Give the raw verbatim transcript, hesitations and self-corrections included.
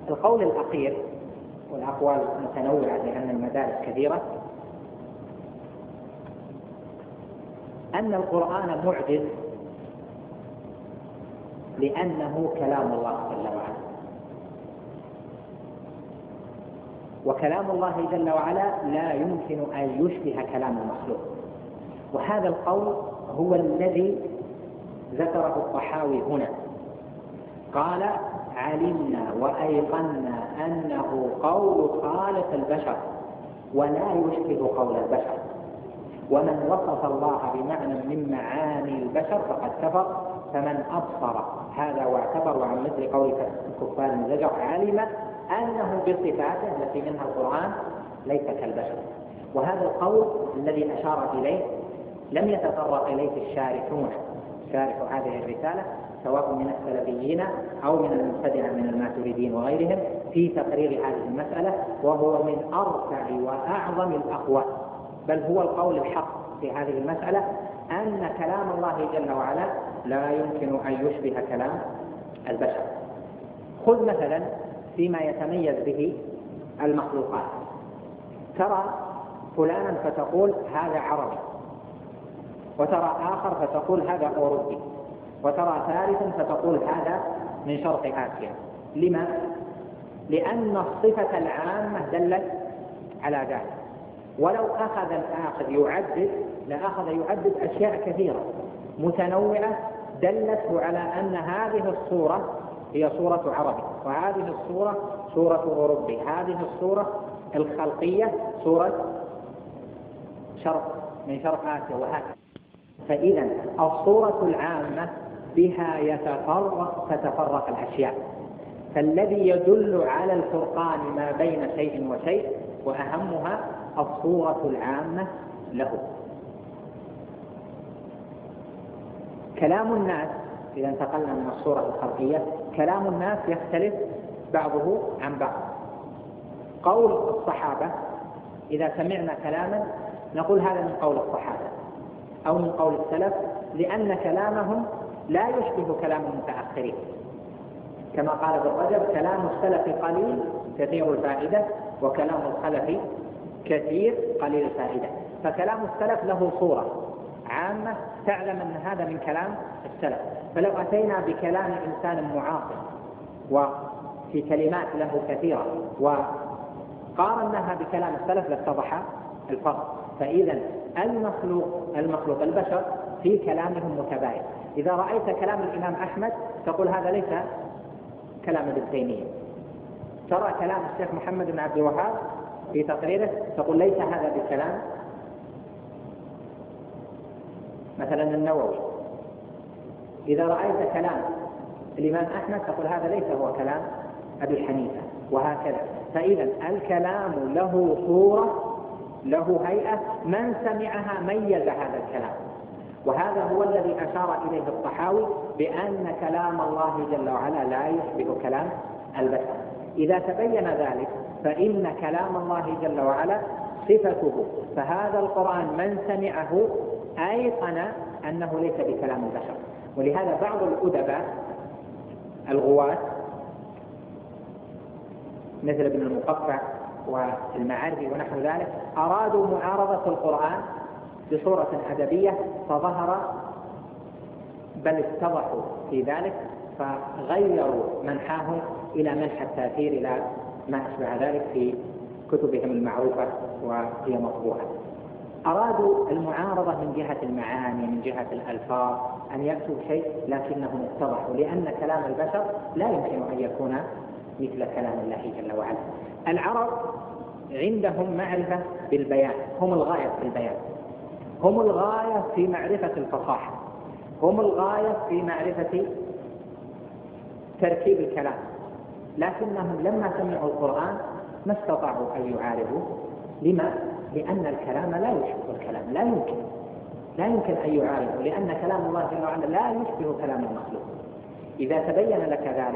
القول الأخير، والأقوال متنوعة لأن المدارس كثيرة، أن القرآن معجز لأنه كلام الله جل وعلا، وكلام الله جل وعلا لا يمكن أن يشبه كلام المخلوق. وهذا القول هو الذي ذكره الطحاوي هنا، قال: علمنا وأيقنا أنه قول خالق البشر ولا يشبه قول البشر، ومن وصف الله بمعنى من معاني البشر فقد كفر، فمن أبصر هذا واعتبر عن مثل قول كفار زجر علم أنه بصفاته التي منها القرآن ليس كالبشر. وهذا القول الذي أشار إليه لم يتطرق إليه الشارحون، شارح هذه الرسالة سواء من السلفيين أو من المبتدعة من الماتريديين وغيرهم في تقرير هذه المسألة، وهو من أرفع وأعظم الأقوال، بل هو القول الحق في هذه المسألة، أن كلام الله جل وعلا لا يمكن أن يشبه كلام البشر. خذ مثلا فيما يتميز به المخلوقات، ترى فلانا فتقول هذا عربي، وترى آخر فتقول هذا أوروبي، وترى ثالثا فتقول هذا من شرق آسيا. لما؟ لأن الصفة العامة دلت على ذلك، ولو أخذ الآخر يعدد لأخذ يعدد أشياء كثيرة متنوعة دلته على أن هذه الصورة هي صورة عربي، وهذه الصورة صورة أوروبي، هذه الصورة الخلقية صورة شرق من شرق آسيا، وهكذا. فإذا الصورة العامة بها يتفرق تتفرق الأشياء، فالذي يدل على الفرقان ما بين شيء وشيء وأهمها الصورة العامة له. كلام الناس إذا انتقلنا من الصورة الخلقية، كلام الناس يختلف بعضه عن بعض. قول الصحابة إذا سمعنا كلاما نقول هذا من قول الصحابة أو من قول السلف، لأن كلامهم لا يشبه كلام المتأخرين، كما قال ابن رجب: كلام السلف قليل كثير الفائدة، وكلام الخلف كثير قليل الفائدة. فكلام السلف له صورة عامة تعلم أن هذا من كلام السلف، فلو أتينا بكلام إنسان معاصر وفي كلمات له كثيرة وقارناها بكلام السلف لاتضح الفرق. فإذا المخلوق المخلوق البشر في كلامهم متباين. إذا رأيت كلام الإمام أحمد تقول هذا ليس كلام ابن تيمية، ترى كلام الشيخ محمد بن عبد الوهاب في تقريره تقول ليس هذا بكلام مثلا النووي. إذا رأيت كلام الإمام أحمد تقول هذا ليس هو كلام أبي حنيفة، وهكذا. فإذا الكلام له صورة له هيئة، من سمعها ميز هذا الكلام، وهذا هو الذي أشار إليه الطحاوي بأن كلام الله جل وعلا لا يشبه كلام البشر. إذا تبين ذلك فإن كلام الله جل وعلا صفته، فهذا القرآن من سمعه أيقن أنه ليس بكلام البشر. ولهذا بعض الأدباء الغواة مثل ابن المقفع والمعري ونحو ذلك أرادوا معارضة القرآن بصورة أدبية فظهر، بل اتضحوا في ذلك، فغيروا منحاهم إلى منح التأثير إلى ما أشبه ذلك في كتبهم المعروفة وهي مطبوعة. أرادوا المعارضة من جهة المعاني من جهة الألفاظ أن يأتوا شيء، لكنهم اتضحوا لأن كلام البشر لا يمكن أن يكون مثل كلام الله جل وعلا. العرب عندهم معرفة بالبيان، هم الغاية في البيان، هم الغاية في معرفة الفصاحة، هم الغاية في معرفة تركيب الكلام، لكنهم لما سمعوا القرآن ما استطاعوا أن يعارضوا. لما؟ لأن الكلام لا يشبه الكلام، لا يمكن لا يمكن أن يعارضوا، لأن كلام الله جل وعلا لا يشبه كلام المخلوق. إذا تبين لك ذلك